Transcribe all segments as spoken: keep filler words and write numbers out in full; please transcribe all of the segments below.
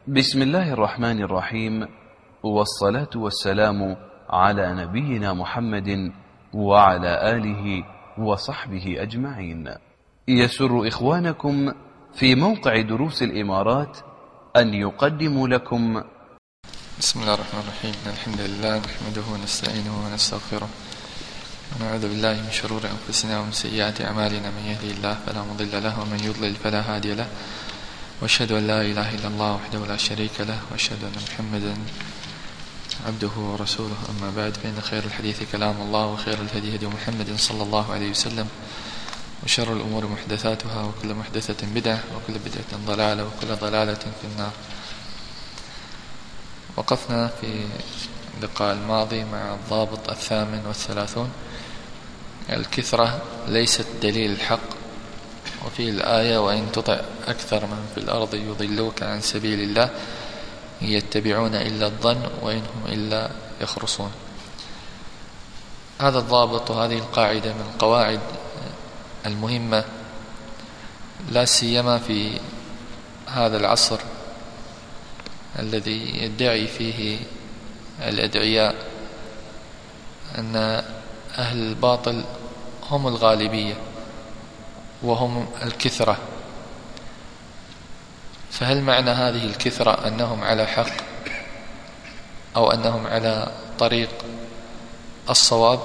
بسم الله الرحمن الرحيم، والصلاة والسلام على نبينا محمد وعلى آله وصحبه أجمعين. يسر إخوانكم في موقع دروس الإمارات أن يقدموا لكم بسم الله الرحمن الرحيم. الحمد لله نحمده ونستعينه ونستغفره ونعوذ بالله من شرور أنفسنا ومن سيئات أعمالنا، من يهدي الله فلا مضل له ومن يضلل فلا هادي له، وأشهد أن لا إله إلا الله وحده لا شريك له، وأشهد أن محمدا عبده ورسوله. أما بعد، فإن خير الحديث كلام الله، وخير الهدي هدي محمد صلى الله عليه وسلم، وشر الأمور محدثاتها، وكل محدثة بدعة، وكل بدعة ضلالة، وكل ضلالة في النار. وقفنا في اللقاء الماضي مع الضابط الثامن والثلاثون: الكثرة ليست دليل الحق. وفي الآية: وإن تطع أكثر من في الأرض يضلوك عن سبيل الله إن يتبعون إلا الظن وإن هم إلا يخرصون. هذا الضابط وهذه القاعدة من القواعد المهمة، لا سيما في هذا العصر الذي يدعي فيه الأدعياء أن أهل الباطل هم الغالبية وهم الكثرة. فهل معنى هذه الكثرة أنهم على حق أو أنهم على طريق الصواب؟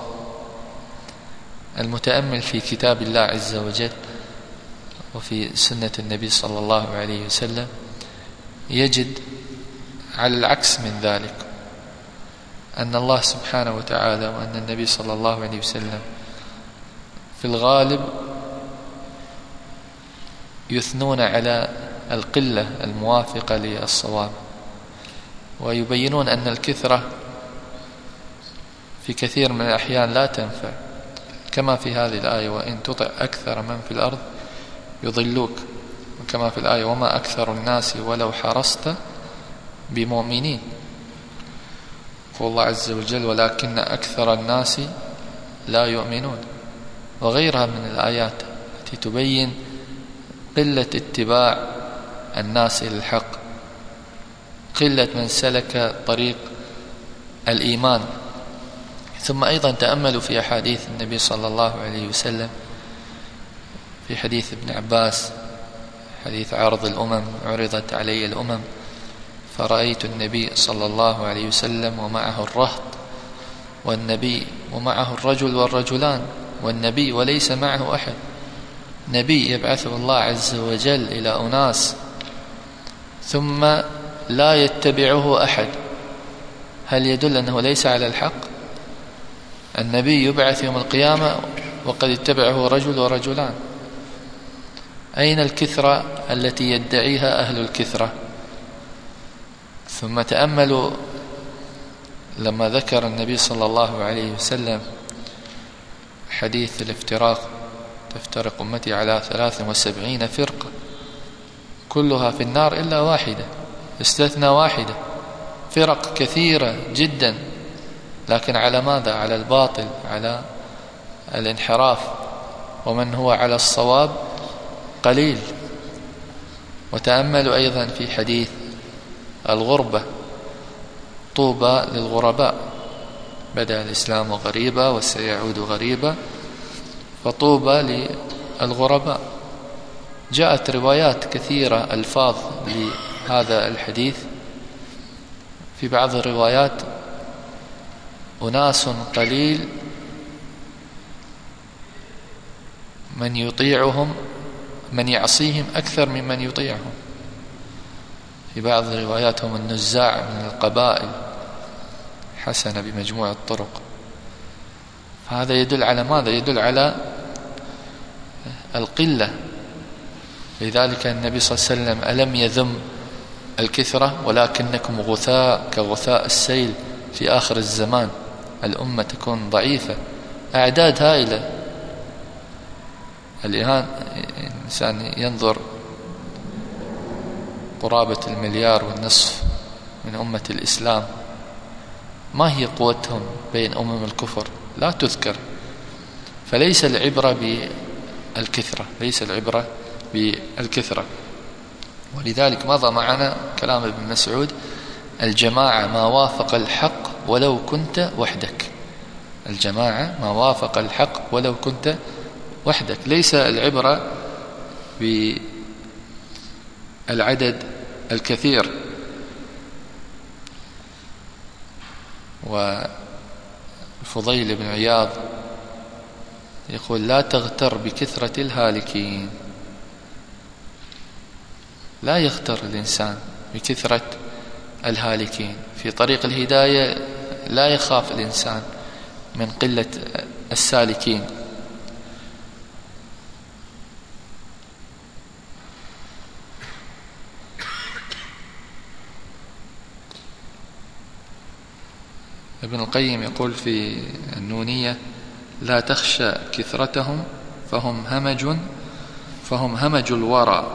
المتأمل في كتاب الله عز وجل وفي سنة النبي صلى الله عليه وسلم يجد على العكس من ذلك، أن الله سبحانه وتعالى وأن النبي صلى الله عليه وسلم في الغالب يثنون على القلة الموافقة للصواب، ويبينون أن الكثرة في كثير من الأحيان لا تنفع، كما في هذه الآية: وإن تطع أكثر من في الأرض يضلوك، وكما في الآية: وما أكثر الناس ولو حرصت بمؤمنين. قال الله عز وجل: ولكن أكثر الناس لا يؤمنون، وغيرها من الآيات التي تبين قلة اتباع الناس إلى الحق، قلة من سلك طريق الإيمان. ثم أيضا تأملوا في أحاديث النبي صلى الله عليه وسلم، في حديث ابن عباس، حديث عرض الأمم: عرضت علي الأمم فرأيت النبي صلى الله عليه وسلم ومعه الرهط، والنبي ومعه الرجل والرجلان، والنبي وليس معه أحد. نبي يبعثه الله عز وجل إلى أناس ثم لا يتبعه أحد، هل يدل أنه ليس على الحق؟ النبي يبعث يوم القيامة وقد اتبعه رجل ورجلان. أين الكثرة التي يدعيها أهل الكثرة؟ ثم تأملوا لما ذكر النبي صلى الله عليه وسلم حديث الافتراق: تفترق أمتي على ثلاث وسبعين فرقة كلها في النار إلا واحدة، استثنى واحدة. فرق كثيرة جدا، لكن على ماذا؟ على الباطل، على الانحراف، ومن هو على الصواب قليل. وتأملوا أيضا في حديث الغربة: طوبى للغرباء، بدأ الإسلام غريبا وسيعود غريبا، فطوبى للغرباء. جاءت روايات كثيرة ألفاظ لهذا الحديث. في بعض الروايات: أناس قليل من يطيعهم من يعصيهم أكثر ممن يطيعهم. في بعض الروايات: هم النزاع من القبائل، حسنة بمجموع الطرق. هذا يدل على ماذا؟ يدل على القلة. لذلك النبي صلى الله عليه وسلم ألم يذم الكثرة: ولكنكم غثاء كغثاء السيل في آخر الزمان. الأمة تكون ضعيفة، أعداد هائلة. الآن الإنسان ينظر قرابة المليار والنصف من أمة الإسلام، ما هي قوتهم بين أمم الكفر؟ لا تذكر. فليس العبرة بالكثرة، ليس العبرة بالكثرة. ولذلك مضى معنا كلام ابن مسعود: الجماعة ما وافق الحق ولو كنت وحدك. الجماعة ما وافق الحق ولو كنت وحدك. ليس العبرة بالعدد الكثير. والفضيل بن عياض يقول: لا تغتر بكثرة الهالكين. لا يغتر الإنسان بكثرة الهالكين في طريق الهداية. لا يخاف الإنسان من قلة السالكين. ابن القيم يقول في النونية: لا تخشى كثرتهم فهم همج فهم همج الورى،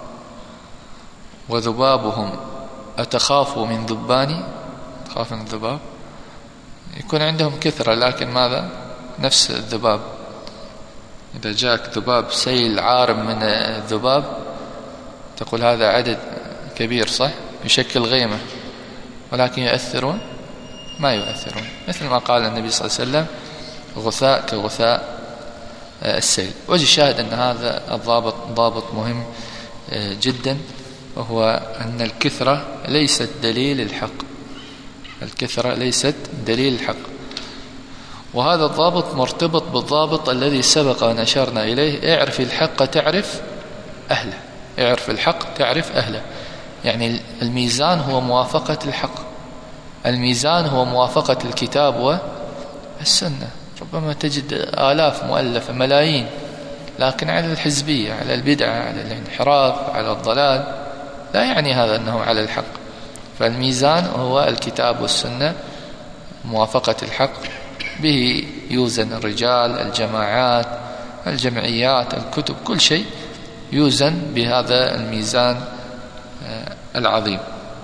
وذبابهم أتخاف من ذباني. تخاف من الذباب؟ يكون عندهم كثرة لكن ماذا؟ نفس الذباب. إذا جاءك ذباب سيل عارم من الذباب تقول هذا عدد كبير، صح؟ يشكل غيمة، ولكن يؤثرون؟ ما يؤثرون. مثل ما قال النبي صلى الله عليه وسلم: غثاء كغثاء السيل. وجه الشاهد أن هذا الضابط ضابط مهم جدا، وهو أن الكثرة ليست دليل الحق. الكثرة ليست دليل الحق. وهذا الضابط مرتبط بالضابط الذي سبق أن أشرنا إليه: اعرف الحق تعرف أهله. اعرف الحق تعرف أهله. يعني الميزان هو موافقة الحق. الميزان هو موافقة الكتاب والسنة. ربما تجد آلاف مؤلفة، ملايين، لكن على الحزبية، على البدعة، على الانحراف، على الضلال. لا يعني هذا أنه على الحق. فالميزان هو الكتاب والسنة، موافقة الحق. به يوزن الرجال، الجماعات، الجمعيات، الكتب، كل شيء يوزن بهذا الميزان العظيم.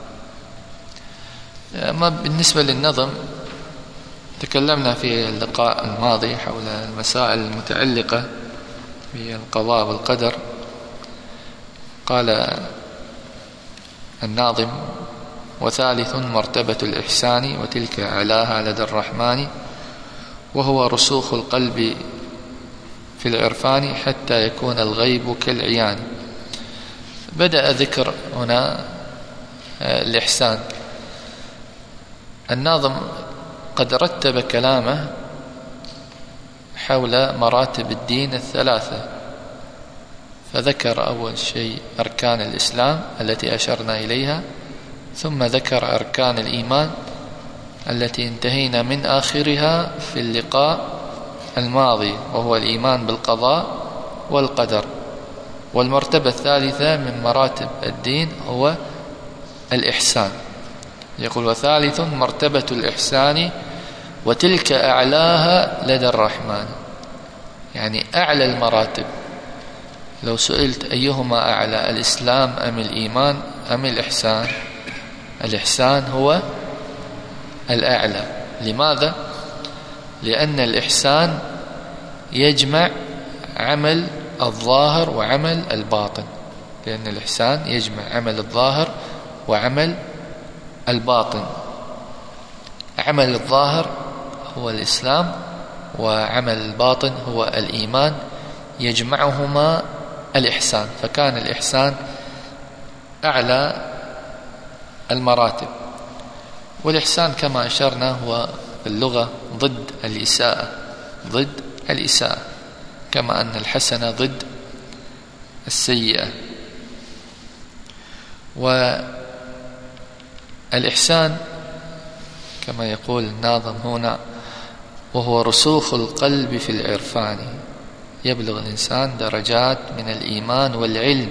أما بالنسبة للنظم، تكلمنا في اللقاء الماضي حول المسائل المتعلقة بالقضاء والقدر. قال الناظم: وثالث مرتبة الإحسان وتلك أعلاها لدى الرحمن، وهو رسوخ القلب في العرفان حتى يكون الغيب كالعيان. بدأ ذكر هنا الإحسان. الناظم قد رتب كلامه حول مراتب الدين الثلاثة، فذكر أول شيء أركان الإسلام التي أشرنا إليها، ثم ذكر أركان الإيمان التي انتهينا من آخرها في اللقاء الماضي، وهو الإيمان بالقضاء والقدر. والمرتبة الثالثة من مراتب الدين هو الإحسان. يقول: وثالث مرتبة الإحسان وتلك أعلاها لدى الرحمن. يعني أعلى المراتب. لو سئلت أيهما أعلى، الإسلام أم الإيمان أم الإحسان؟ الإحسان هو الأعلى. لماذا؟ لأن الإحسان يجمع عمل الظاهر وعمل الباطن. لأن الإحسان يجمع عمل الظاهر وعمل الباطن. عمل الظاهر هو الإسلام، وعمل الباطن هو الإيمان، يجمعهما الإحسان. فكان الإحسان أعلى المراتب. والإحسان كما أشرنا هو في اللغة ضد الإساءة، ضد الإساءة، كما أن الحسنة ضد السيئة. والإحسان كما يقول الناظم هنا: وهو رسوخ القلب في العرفان. يبلغ الإنسان درجات من الإيمان والعلم.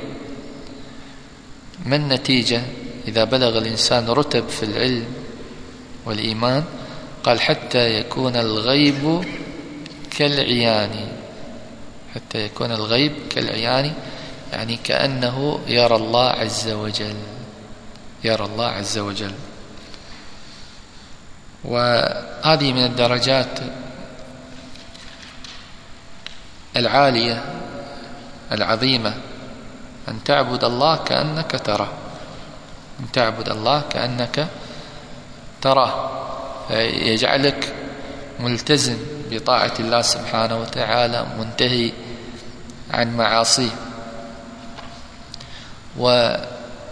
ما النتيجة إذا بلغ الإنسان رتب في العلم والإيمان؟ قال: حتى يكون الغيب كالعيان. حتى يكون الغيب كالعيان، يعني كأنه يرى الله عز وجل، يرى الله عز وجل. وهذه من الدرجات العالية العظيمة أن تعبد الله كأنك تراه، أن تعبد الله كأنك تراه، يجعلك ملتزم بطاعة الله سبحانه وتعالى، منتهي عن معاصيه. وهذا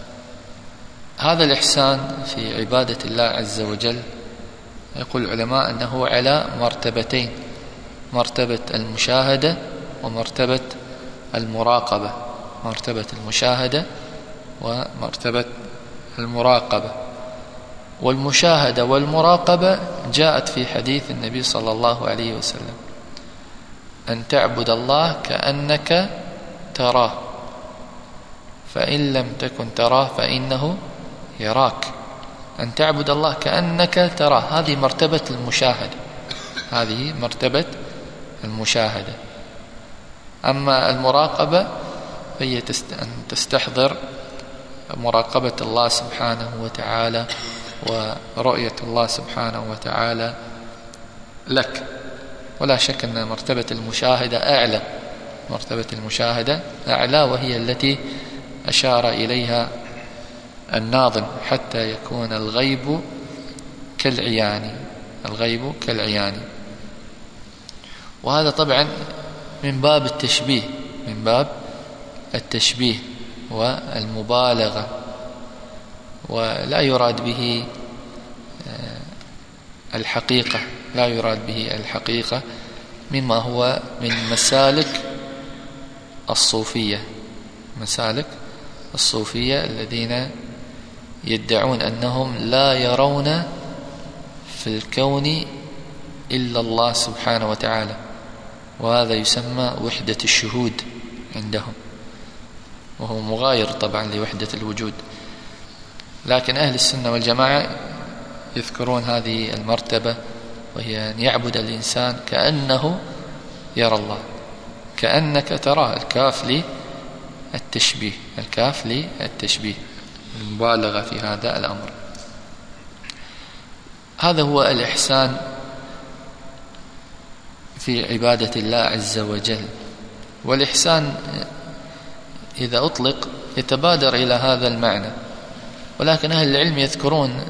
الإحسان في عبادة الله عز وجل يقول العلماء أنه على مرتبتين، مرتبة المشاهدة ومرتبة المراقبة، مرتبة المشاهدة ومرتبة المراقبة. والمشاهدة والمراقبة جاءت في حديث النبي صلى الله عليه وسلم: أن تعبد الله كأنك تراه، فإن لم تكن تراه فإنه يراك. أن تعبد الله كأنك تراه، هذه مرتبة المشاهدة، هذه مرتبة المشاهدة. أما المراقبة فهي أن تستحضر مراقبة الله سبحانه وتعالى ورؤية الله سبحانه وتعالى لك. ولا شك أن مرتبة المشاهدة أعلى، مرتبة المشاهدة أعلى، وهي التي أشار إليها الناظم: حتى يكون الغيب كالعيان، الغيب كالعيان. وهذا طبعا من باب التشبيه، من باب التشبيه والمبالغة، ولا يراد به الحقيقة، لا يراد به الحقيقة، مما هو من مسالك الصوفية، مسالك الصوفية الذين يدعون أنهم لا يرون في الكون إلا الله سبحانه وتعالى، وهذا يسمى وحدة الشهود عندهم، وهو مغاير طبعا لوحدة الوجود. لكن أهل السنة والجماعة يذكرون هذه المرتبة، وهي أن يعبد الإنسان كأنه يرى الله، كأنك تراه، الكاف للتشبيه، الكاف للتشبيه، المبالغة في هذا الأمر. هذا هو الإحسان في عبادة الله عز وجل. والإحسان إذا أطلق يتبادر إلى هذا المعنى، ولكن أهل العلم يذكرون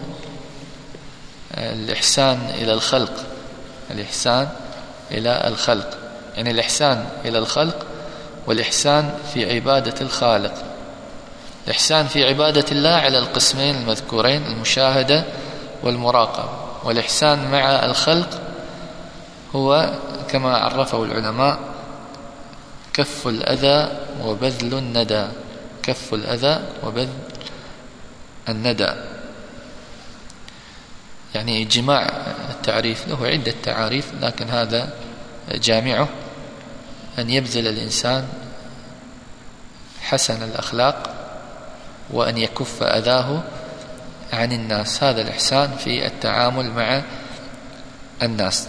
الإحسان إلى الخلق، الإحسان إلى الخلق، يعني الإحسان إلى الخلق والإحسان في عبادة الخالق. الإحسان في عبادة الله على القسمين المذكورين، المشاهدة والمراقبة. والإحسان مع الخلق هو كما عرفه العلماء: كف الأذى وبذل الندى، كف الأذى وبذل الندى. يعني جماع التعريف، له عدة تعاريف، لكن هذا جامعه: أن يبذل الإنسان حسن الأخلاق وأن يكف أذاه عن الناس. هذا الإحسان في التعامل مع الناس.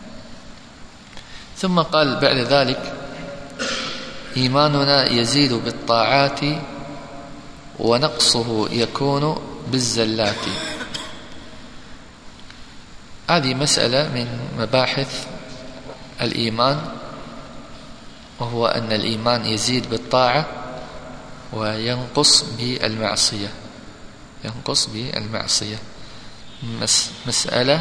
ثم قال بعد ذلك: إيماننا يزيد بالطاعات ونقصه يكون بالزلات. هذه مسألة من مباحث الإيمان، وهو أن الإيمان يزيد بالطاعة وينقص بالمعصية، ينقص بالمعصية. مسألة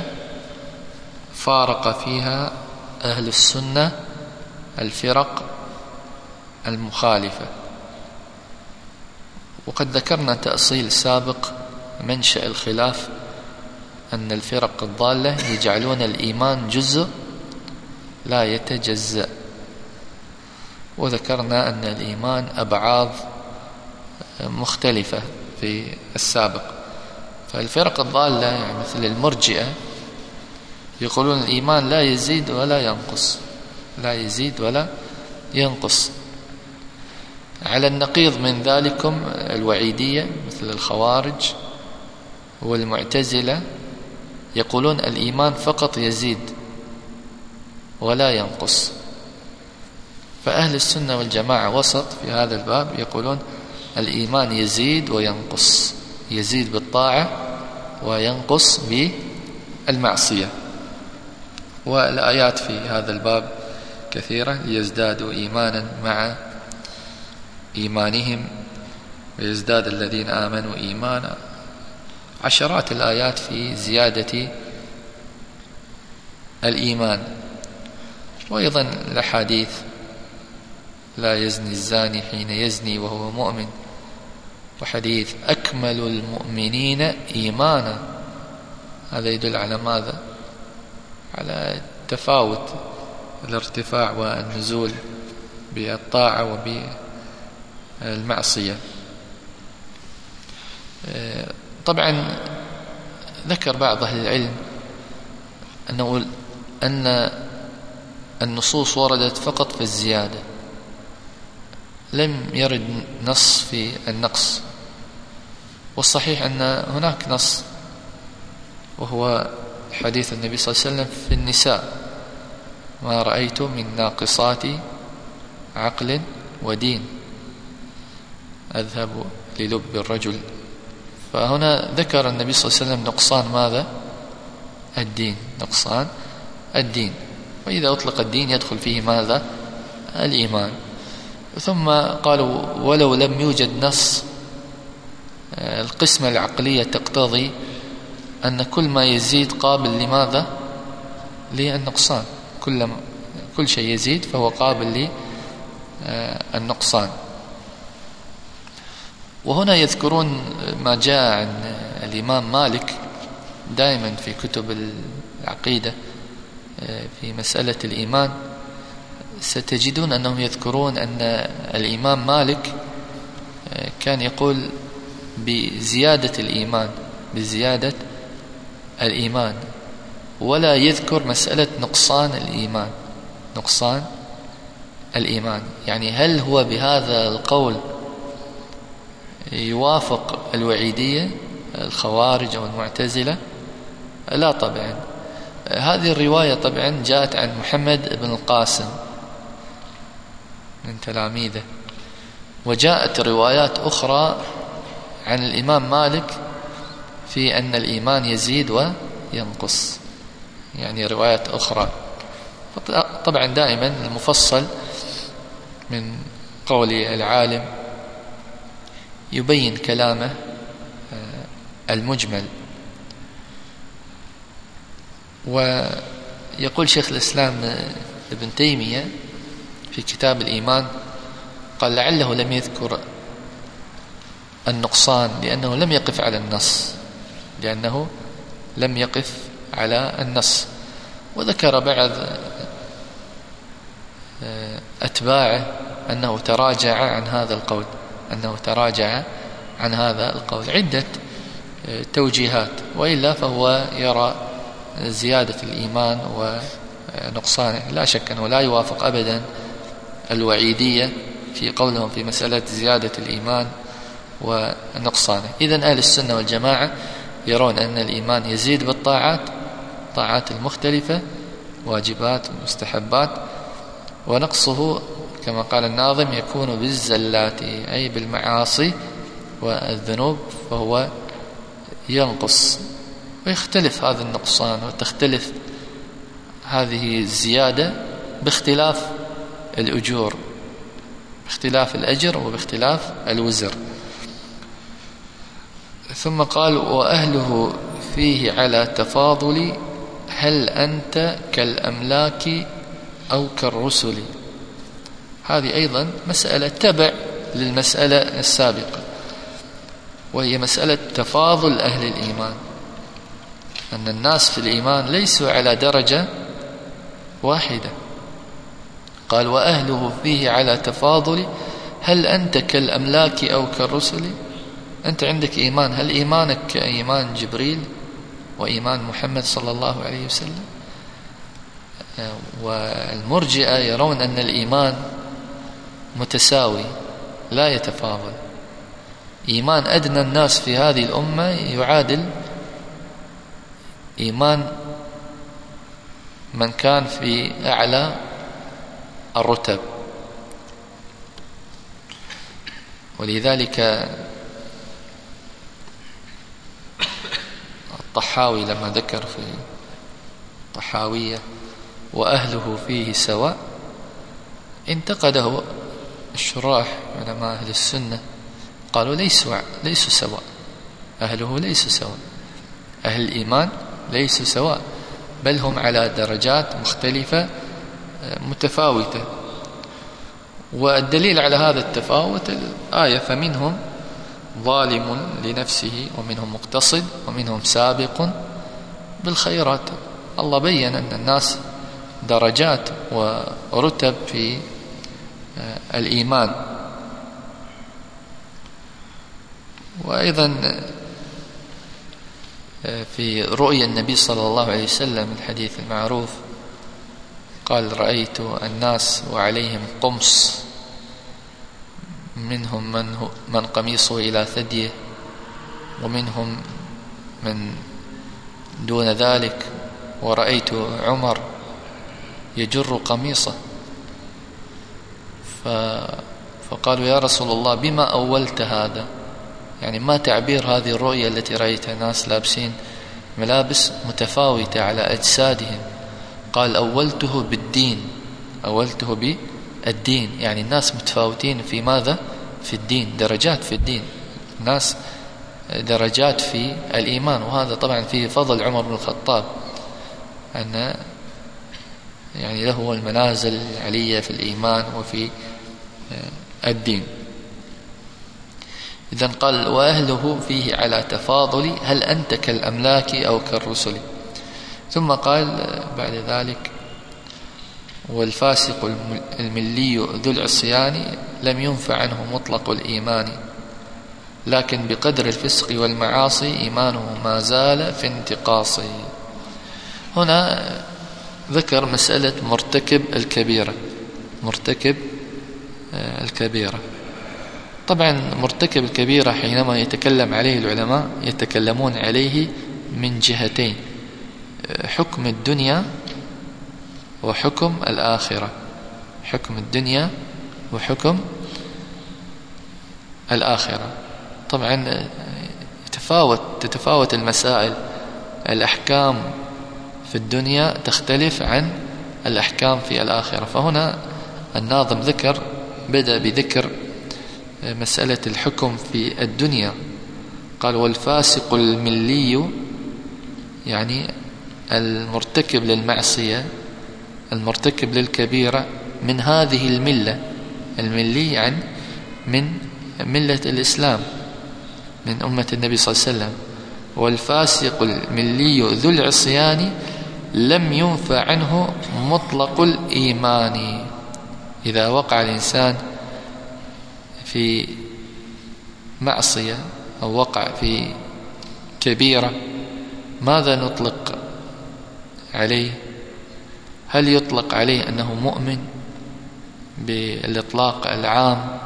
فارق فيها أهل السنة الفرق المخالفة. وقد ذكرنا تأصيل سابق منشأ الخلاف، أن الفرق الضالة يجعلون الإيمان جزء لا يتجزأ، وذكرنا أن الإيمان أبعاض مختلفة في السابق. فالفرق الضالة يعني مثل المرجئة يقولون الإيمان لا يزيد ولا ينقص، لا يزيد ولا ينقص. على النقيض من ذلكم الوعيدية مثل الخوارج والمعتزلة يقولون الإيمان فقط يزيد ولا ينقص. فأهل السنة والجماعة وسط في هذا الباب، يقولون الإيمان يزيد وينقص، يزيد بالطاعة وينقص بالمعصية. والآيات في هذا الباب كثيرة: ليزدادوا إيمانا مع إيمانهم ويزداد الذين آمنوا إيمانا، عشرات الآيات في زيادة الإيمان. وأيضا الأحاديث لا يزني الزاني حين يزني وهو مؤمن، وحديث أكمل المؤمنين إيمانا، هذا يدل على ماذا؟ على تفاوت الارتفاع والنزول بالطاعة وبالمعصية. طبعا ذكر بعض أهل العلم أنه أن النصوص وردت فقط في الزيادة، لم يرد نص في النقص، والصحيح أن هناك نص وهو حديث النبي صلى الله عليه وسلم في النساء: ما رأيت من ناقصات عقل ودين أذهب للب الرجل. فهنا ذكر النبي صلى الله عليه وسلم نقصان ماذا؟ الدين، نقصان الدين. وإذا أطلق الدين يدخل فيه ماذا؟ الإيمان. ثم قالوا ولو لم يوجد نص، القسمة العقلية تقتضي أن كل ما يزيد قابل لماذا؟ للنقصان. كل كل شيء يزيد فهو قابل للنقصان. وهنا يذكرون ما جاء عن الإمام مالك دائما في كتب العقيدة في مسألة الإيمان، ستجدون أنهم يذكرون أن الإمام مالك كان يقول بزيادة الإيمان، بزيادة الإيمان، ولا يذكر مسألة نقصان الإيمان، نقصان الإيمان. يعني هل هو بهذا القول يوافق الوعيدية الخوارج أو المعتزلة؟ لا طبعا. هذه الرواية طبعا جاءت عن محمد بن القاسم من تلاميذه، وجاءت روايات أخرى عن الإمام مالك في أن الإيمان يزيد وينقص، يعني روايات أخرى. طبعا دائما المفصل من قول العالم يبين كلامه المجمل. ويقول شيخ الإسلام ابن تيمية في كتاب الإيمان، قال لعله لم يذكر النقصان لأنه لم يقف على النص، لأنه لم يقف على النص. وذكر بعض أتباعه أنه تراجع عن هذا القول، أنه تراجع عن هذا القول، عدة توجيهات، وإلا فهو يرى زيادة الإيمان ونقصانه. لا شك أنه لا يوافق أبدا الوعيدية في قولهم في مسألة زيادة الإيمان ونقصانه. إذن أهل السنة والجماعة يرون أن الإيمان يزيد بالطاعات، الطاعات المختلفة، واجبات ومستحبات، ونقصه كما قال الناظم يكون بالزلات، أي بالمعاصي والذنوب، فهو ينقص. ويختلف هذا النقصان وتختلف هذه الزيادة باختلاف الأجور، باختلاف الأجر وباختلاف الوزر. ثم قال وأهله فيه على تفاضل، هل أنت كالأملاك أو كالرسل. هذه أيضا مسألة تبع للمسألة السابقة، وهي مسألة تفاضل أهل الإيمان، أن الناس في الإيمان ليسوا على درجة واحدة. قال وأهله فيه على تفاضل، هل أنت كالأملاك أو كالرسل. أنت عندك إيمان، هل إيمانك كإيمان جبريل وإيمان محمد صلى الله عليه وسلم؟ والمرجئة يرون أن الإيمان متساوي لا يتفاضل. إيمان أدنى الناس في هذه الأمة يعادل إيمان من كان في أعلى الرتب. ولذلك الطحاوي لما ذكر في الطحاوية وأهله فيه سواء، انتقده الشراح علماء أهل السنة، قالوا ليسوا ليسوا سواء، أهله ليسوا سواء، أهل الإيمان ليسوا سواء، بل هم على درجات مختلفة متفاوتة. والدليل على هذا التفاوت الآية: فمنهم ظالم لنفسه ومنهم مقتصد ومنهم سابق بالخيرات. الله بيّن أن الناس درجات ورتب في الإيمان. وأيضا في رؤيا النبي صلى الله عليه وسلم الحديث المعروف قال: رأيت الناس وعليهم قمص، منهم من, من قميصه إلى ثديه، ومنهم من دون ذلك، ورأيت عمر يجر قميصه. فقالوا: يا رسول الله بما أولت هذا؟ يعني ما تعبير هذه الرؤية التي رأيتها ناس لابسين ملابس متفاوتة على أجسادهم؟ قال: أولته بالدين، أولته بالدين، يعني الناس متفاوتين في ماذا؟ في الدين، درجات في الدين، الناس درجات في الإيمان. وهذا طبعا فيه فضل عمر بن الخطاب، أن يعني له المنازل العلية في الإيمان وفي الدين. إذن قال: وأهله فيه على تفاضل، هل أنت كالأملاك أو كالرسل؟ ثم قال بعد ذلك: والفاسق الملي ذو العصيان لم ينفع عنه مطلق الإيمان، لكن بقدر الفسق والمعاصي إيمانه ما زال في انتقاص. هنا ذكر مسألة مرتكب الكبيرة، مرتكب الكبيرة. طبعا مرتكب الكبيرة حينما يتكلم عليه العلماء يتكلمون عليه من جهتين: حكم الدنيا وحكم الآخرة، حكم الدنيا وحكم الآخرة. طبعا تتفاوت تتفاوت المسائل، الأحكام في الدنيا تختلف عن الأحكام في الآخرة. فهنا الناظم ذكر بدأ بذكر مسألة الحكم في الدنيا. قال: والفاسق الملي، يعني المرتكب للمعصية، المرتكب للكبيرة من هذه الملة، الملي عن من ملة الإسلام، من أمة النبي صلى الله عليه وسلم. والفاسق الملي ذو العصيان لم ينفع عنه مطلق الإيمان. إذا وقع الإنسان في معصية أو وقع في كبيرة، ماذا نطلق عليه؟ هل يطلق عليه أنه مؤمن بالإطلاق العام،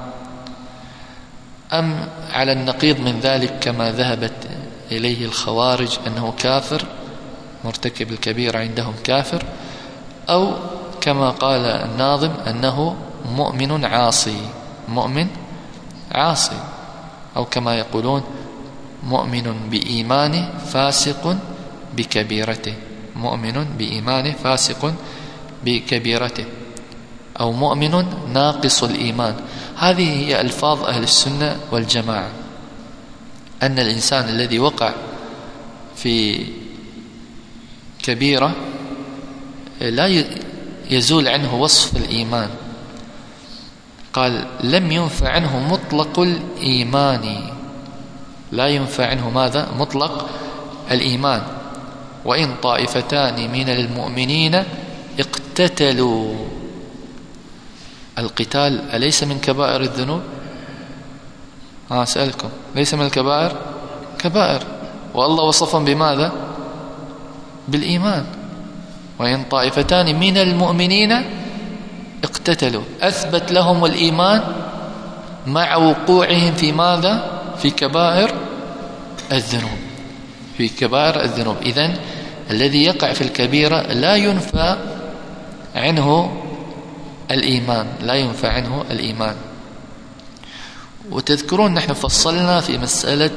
أم على النقيض من ذلك كما ذهبت إليه الخوارج أنه كافر، مرتكب الكبيرة عندهم كافر، أو كما قال الناظم أنه مؤمن عاصي، مؤمن عاصي، أو كما يقولون مؤمن بإيمانه فاسق بكبيرته، مؤمن بإيمانه فاسق بكبيرته، أو مؤمن ناقص الإيمان. هذه هي ألفاظ أهل السنة والجماعة، أن الإنسان الذي وقع في كبيرة لا يزول عنه وصف الإيمان. قال: لم ينفع عنه مطلق الإيمان، لا ينفع عنه ماذا؟ مطلق الإيمان. وإن طائفتان من المؤمنين اقتتلوا، القتال أليس من كبائر الذنوب؟ ها أسألكم، ليس من الكبائر؟ كبائر، والله وصفهم بماذا؟ بالإيمان. وإن طائفتان من المؤمنين اقتتلوا، أثبت لهم الإيمان مع وقوعهم في ماذا؟ في كبائر الذنوب، في كبائر الذنوب. إذن الذي يقع في الكبيرة لا ينفع عنه الإيمان، لا ينفع عنه الإيمان. وتذكرون نحن فصلنا في مسألة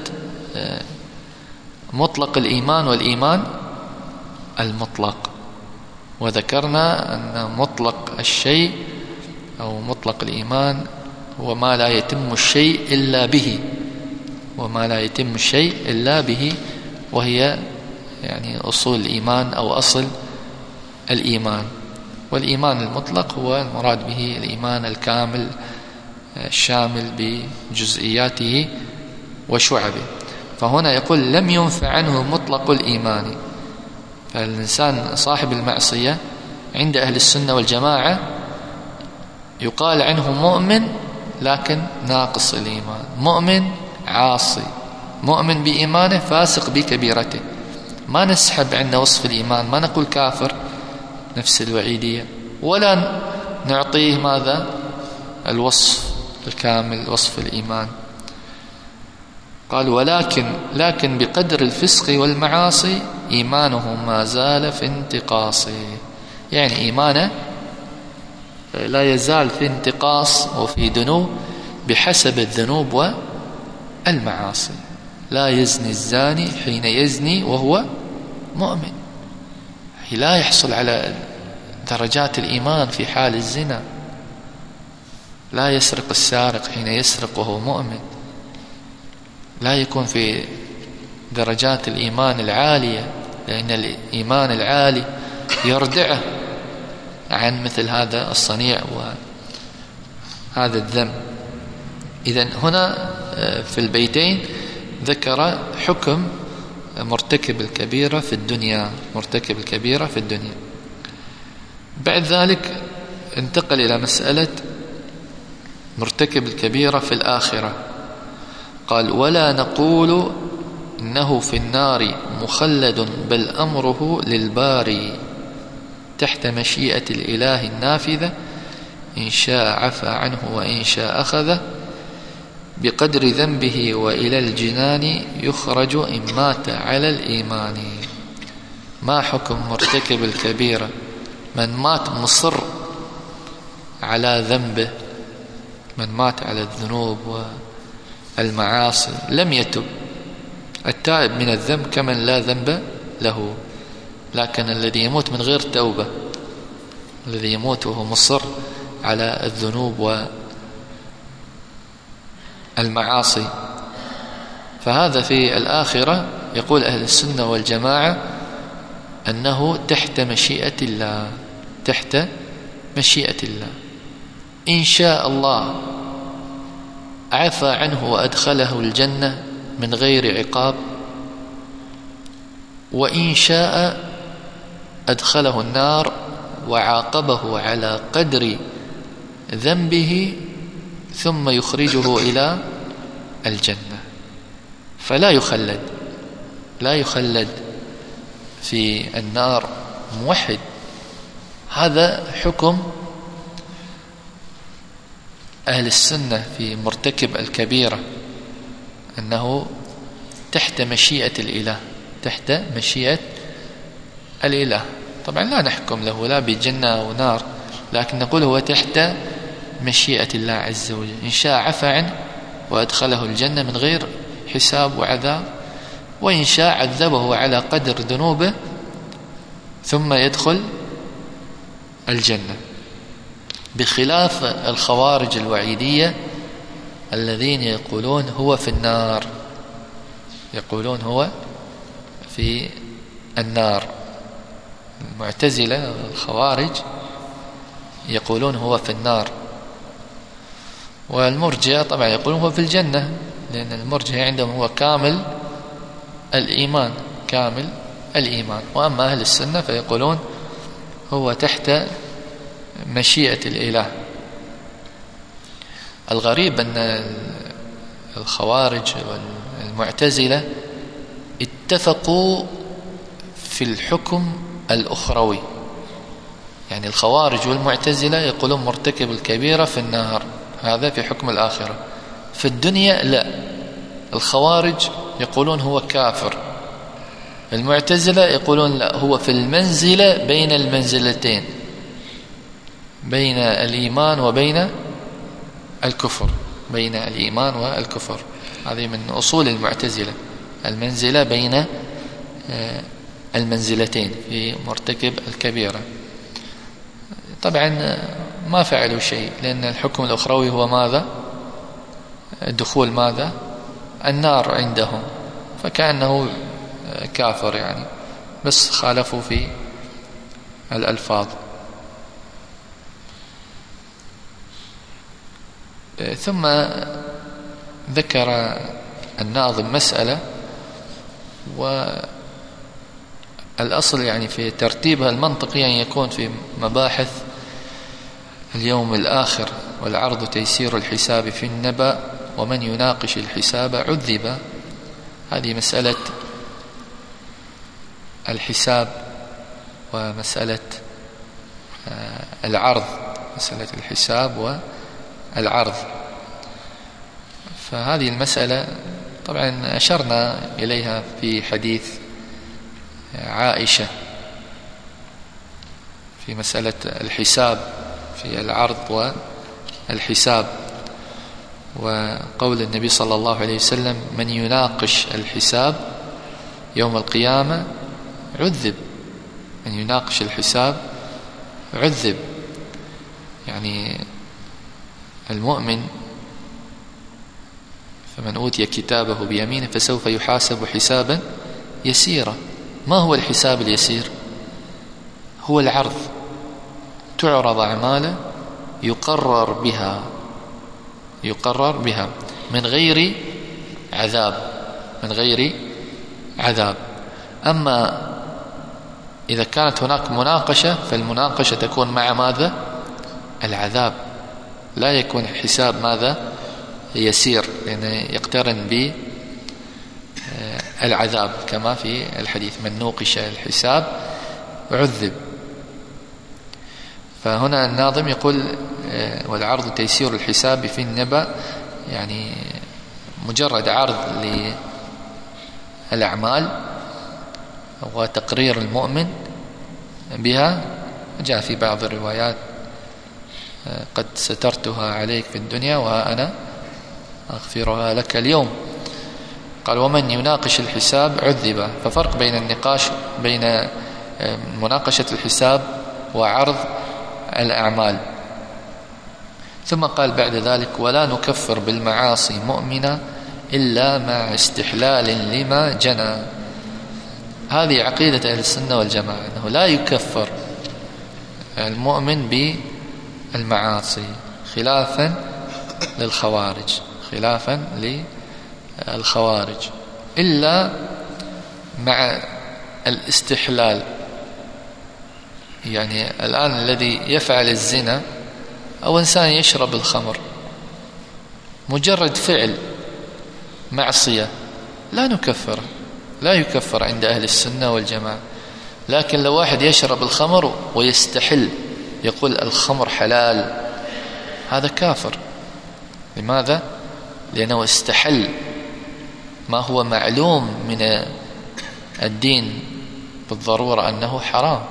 مطلق الإيمان والإيمان المطلق، وذكرنا أن مطلق الشيء أو مطلق الإيمان هو ما لا يتم الشيء إلا به، وما لا يتم الشيء إلا به، وهي يعني أصول الإيمان أو أصل الإيمان. والإيمان المطلق هو المراد به الإيمان الكامل الشامل بجزئياته وشعبه. فهنا يقول لم ينفع عنه مطلق الإيمان. فالإنسان صاحب المعصية عند أهل السنة والجماعة يقال عنه مؤمن لكن ناقص الإيمان، مؤمن عاصي، مؤمن بإيمانه فاسق بكبيرته. ما نسحب عندنا وصف الإيمان، ما نقول كافر نفس الوعيدية، ولا نعطيه ماذا الوصف الكامل وصف الإيمان. قال ولكن لكن بقدر الفسق والمعاصي إيمانه ما زال في انتقاصه، يعني إيمانه لا يزال في انتقاص وفي دنو بحسب الذنوب والمعاصي. لا يزني الزاني حين يزني وهو مؤمن، لا يحصل على درجات الإيمان في حال الزنا. لا يسرق السارق حين يسرق وهو مؤمن، لا يكون في درجات الإيمان العالية، لأن الإيمان العالي يردعه عن مثل هذا الصنيع وهذا الذنب. إذن هنا في البيتين ذكر حكم مرتكب الكبيرة في الدنيا، مرتكب الكبيرة في الدنيا. بعد ذلك انتقل إلى مسألة مرتكب الكبيرة في الآخرة. قال ولا نقول إنه في النار مخلد، بل أمره للباري تحت مشيئة الإله النافذة، إن شاء عفى عنه وإن شاء أخذه، بقدر ذنبه وإلى الجنان يخرج إن مات على الإيمان. ما حكم مرتكب الكبيرة؟ من مات مصر على ذنبه، من مات على الذنوب والمعاصي لم يتب. التائب من الذنب كمن لا ذنب له، لكن الذي يموت من غير توبة، الذي يموت وهو مصر على الذنوب والمعاصي، فهذا في الآخرة يقول أهل السنة والجماعة أنه تحت مشيئة الله، تحت مشيئة الله. إن شاء الله عفى عنه وأدخله الجنة من غير عقاب، وإن شاء أدخله النار وعاقبه على قدر ذنبه ثم يخرجه إلى الجنة. فلا يخلد، لا يخلد في النار موحد. هذا حكم أهل السنة في مرتكب الكبيرة، أنه تحت مشيئة الإله، تحت مشيئة الإله. طبعا لا نحكم له لا بجنة أو نار، لكن نقول هو تحت مشيئة الله عز وجل. إن شاء عفى عنه وأدخله الجنة من غير حساب وعذاب، وإن شاء عذبه على قدر ذنوبه ثم يدخل الجنة، بخلاف الخوارج الوعيدية الذين يقولون هو في النار، يقولون هو في النار. المعتزلة الخوارج يقولون هو في النار، والمرجئة طبعا يقولون هو في الجنة، لأن المرجئة عندهم هو كامل الإيمان، كامل الإيمان. وأما أهل السنة فيقولون هو تحت مشيئة الإله. الغريب أن الخوارج والمعتزلة اتفقوا في الحكم الأخروي، يعني الخوارج والمعتزلة يقولون مرتكب الكبيرة في النار، هذا في حكم الآخرة. في الدنيا لا، الخوارج يقولون هو كافر، المعتزلة يقولون لا، هو في المنزلة بين المنزلتين، بين الإيمان وبين الكفر، بين الإيمان والكفر. هذه من أصول المعتزلة، المنزلة بين المنزلتين في مرتكب الكبيرة. طبعا ما فعلوا شيء، لأن الحكم الأخروي هو ماذا؟ دخول ماذا؟ النار عندهم، فكأنه كافر يعني، بس خالفوا في الألفاظ. ثم ذكر الناظم مسألة، والأصل يعني في ترتيبها المنطقي أن يكون في مباحث اليوم الآخر والعرض تيسير الحساب في النبأ ومن يناقش الحساب عذب. هذه مسألة الحساب ومسألة العرض، مسألة الحساب والعرض. فهذه المسألة طبعا أشرنا إليها في حديث عائشة في مسألة الحساب في العرض والحساب، وقول النبي صلى الله عليه وسلم من يناقش الحساب يوم القيامة عذب. من يناقش الحساب عذب، يعني المؤمن فمن أوتي كتابه بيمينه فسوف يحاسب حسابا يسيرا. ما هو الحساب اليسير؟ هو العرض، تعرض أعماله يقرر بها يقرر بها من غير عذاب من غير عذاب. أما إذا كانت هناك مناقشة فالمناقشة تكون مع ماذا؟ العذاب، لا يكون حساب ماذا؟ يسير، لأنه يقترن بالعذاب كما في الحديث من نوقش الحساب عذب. فهنا الناظم يقول والعرض تيسير الحساب في النبأ، يعني مجرد عرض للأعمال وتقرير المؤمن بها. جاء في بعض الروايات قد سترتها عليك في الدنيا وأنا أغفرها لك اليوم. قال ومن يناقش الحساب عذب. ففرق بين النقاش بين مناقشة الحساب وعرض الأعمال. ثم قال بعد ذلك ولا نكفر بالمعاصي مؤمنا إلا مع استحلال لما جنى. هذه عقيدة أهل السنة والجماعة، أنه لا يكفر المؤمن بالمعاصي خلافا للخوارج خلافا للخوارج إلا مع الاستحلال. يعني الآن الذي يفعل الزنا أو إنسان يشرب الخمر مجرد فعل معصية لا نكفر لا يكفر عند أهل السنة والجماعة. لكن لو واحد يشرب الخمر ويستحل يقول الخمر حلال، هذا كافر. لماذا؟ لأنه استحل ما هو معلوم من الدين بالضرورة أنه حرام.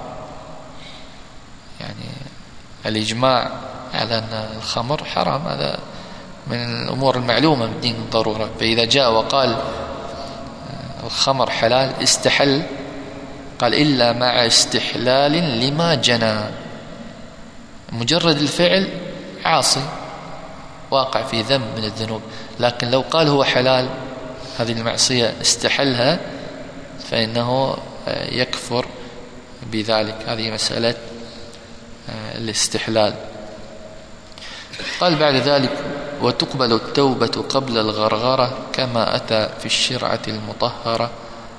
يعني الإجماع على أن الخمر حرام هذا من الأمور المعلومة بالدين بالضرورة. فإذا جاء وقال الخمر حلال استحل، قال إلا مع استحلال لما جنى. مجرد الفعل عاصي واقع في ذنب من الذنوب، لكن لو قال هو حلال هذه المعصية استحلها فإنه يكفر بذلك. هذه مسألة الاستحلال. قال بعد ذلك وتقبل التوبة قبل الغرغرة كما أتى في الشرعة المطهرة،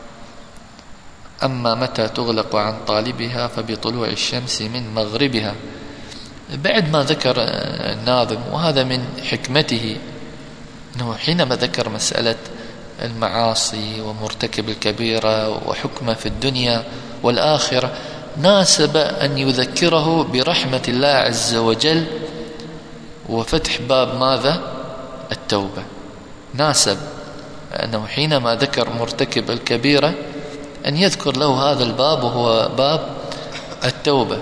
أما متى تغلق عن طالبها فبطلوع الشمس من مغربها. بعد ما ذكر الناظم، وهذا من حكمته، أنه حينما ذكر مسألة المعاصي ومرتكب الكبيرة وحكمه في الدنيا والآخرة، ناسب أن يذكره برحمة الله عز وجل وفتح باب ماذا؟ التوبة. ناسب أنه حينما ذكر مرتكب الكبيرة أن يذكر له هذا الباب، وهو باب التوبة،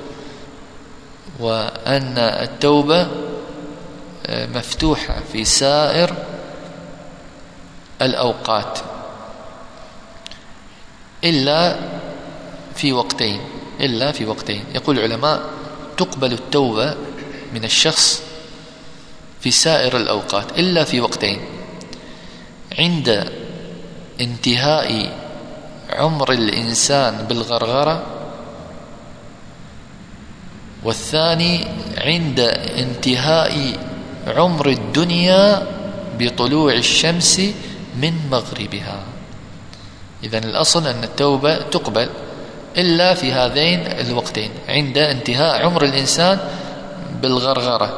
وأن التوبة مفتوحة في سائر الأوقات إلا في وقتين إلا في وقتين يقول العلماء تقبل التوبة من الشخص في سائر الأوقات إلا في وقتين. عند انتهاء عمر الإنسان بالغرغرة، والثاني عند انتهاء عمر الدنيا بطلوع الشمس من مغربها. إذن الأصل أن التوبة تقبل إلا في هذين الوقتين، عند انتهاء عمر الإنسان بالغرغرة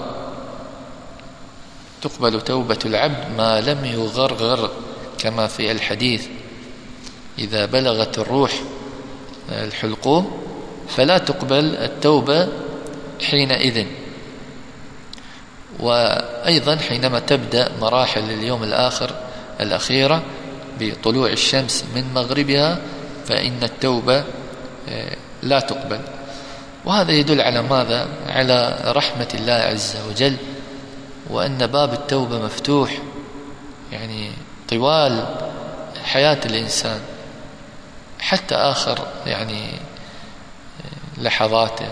تقبل توبة العبد ما لم يغرغر، كما في الحديث إذا بلغت الروح الحلقوم فلا تقبل التوبة حينئذ. وأيضا حينما تبدأ مراحل اليوم الآخر الأخيرة بطلوع الشمس من مغربها فإن التوبة لا تقبل. وهذا يدل على ماذا؟ على رحمة الله عز وجل، وأن باب التوبة مفتوح يعني طوال حياة الإنسان حتى آخر يعني لحظاته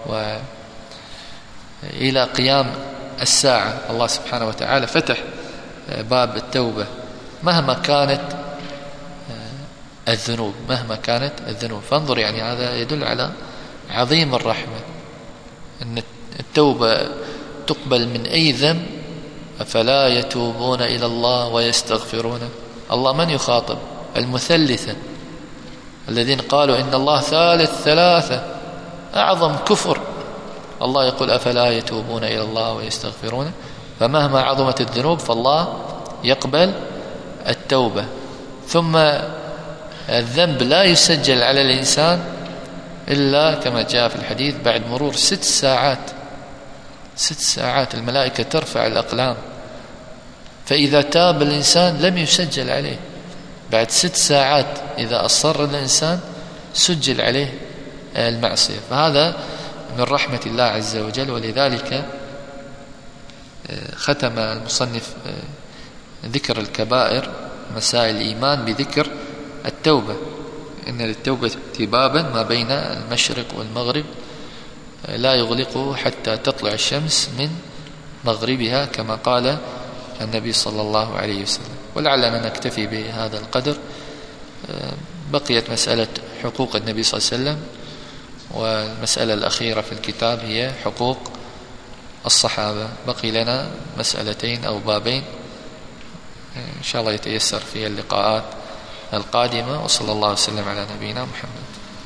وإلى قيام الساعة. الله سبحانه وتعالى فتح باب التوبة مهما كانت الذنوب، مهما كانت الذنوب. فانظر يعني هذا يدل على عظيم الرحمة، أن التوبة تقبل من أي ذنب. أفلا يتوبون إلى الله ويستغفرونه. الله من يخاطب؟ المثلثة الذين قالوا إن الله ثالث ثلاثة، أعظم كفر. الله يقول أفلا يتوبون إلى الله ويستغفرونه. فمهما عظمت الذنوب فالله يقبل التوبة. ثم الذنب لا يسجل على الإنسان إلا كما جاء في الحديث بعد مرور ست ساعات. ست ساعات الملائكة ترفع الأقلام، فإذا تاب الإنسان لم يسجل عليه. بعد ست ساعات إذا أصر الإنسان سجل عليه المعصية. فهذا من رحمة الله عز وجل. ولذلك ختم المصنف ذكر الكبائر مسائل الإيمان بذكر التوبة، إن للتوبة بابا ما بين المشرق والمغرب لا يغلقه حتى تطلع الشمس من مغربها، كما قال النبي صلى الله عليه وسلم. ولعلنا نكتفي بهذا القدر. بقيت مسألة حقوق النبي صلى الله عليه وسلم، والمسألة الأخيرة في الكتاب هي حقوق الصحابة. بقي لنا مسألتين أو بابين إن شاء الله يتيسر في اللقاءات القادمة. وصلى الله وسلم على نبينا محمد.